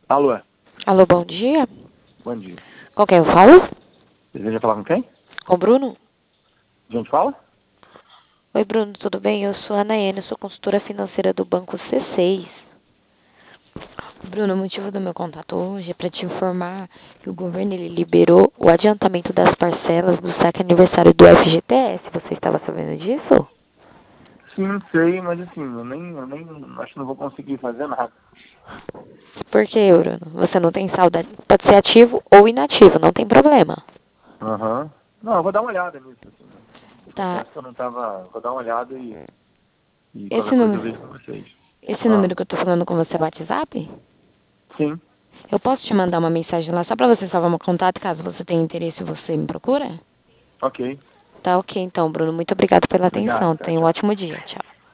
Alô, Alô, bom dia. bom dia. Com quem eu falo? Deseja falar com quem? Com o Bruno? De onde fala? Oi, Bruno, tudo bem? Eu sou a Anaiane, sou consultora financeira do Banco C6. Bruno, o motivo do meu contato hoje é para te informar que o governo ele liberou o adiantamento das parcelas do saque aniversário do FGTS. Você estava sabendo disso? Sim, sei, mas assim, eu nem acho que não vou conseguir fazer nada. Por quê, Bruno? Você não tem saldo? Pode ser ativo ou inativo, não tem problema. Aham. Não, eu vou dar uma olhada nisso, assim. Eu Tá. confesso que eu não tava. Vou dar uma olhada e qualquer Esse coisa eu número, vejo com vocês. esse Ah, número que eu tô falando com você é o WhatsApp? sim, Eu posso te mandar uma mensagem lá só para você salvar meu contato, caso você tenha interesse, você me procura? ok. Tá ok, então, Bruno. Muito obrigada pela Obrigado, atenção. tá, Tenha um tchau. ótimo dia. Tchau.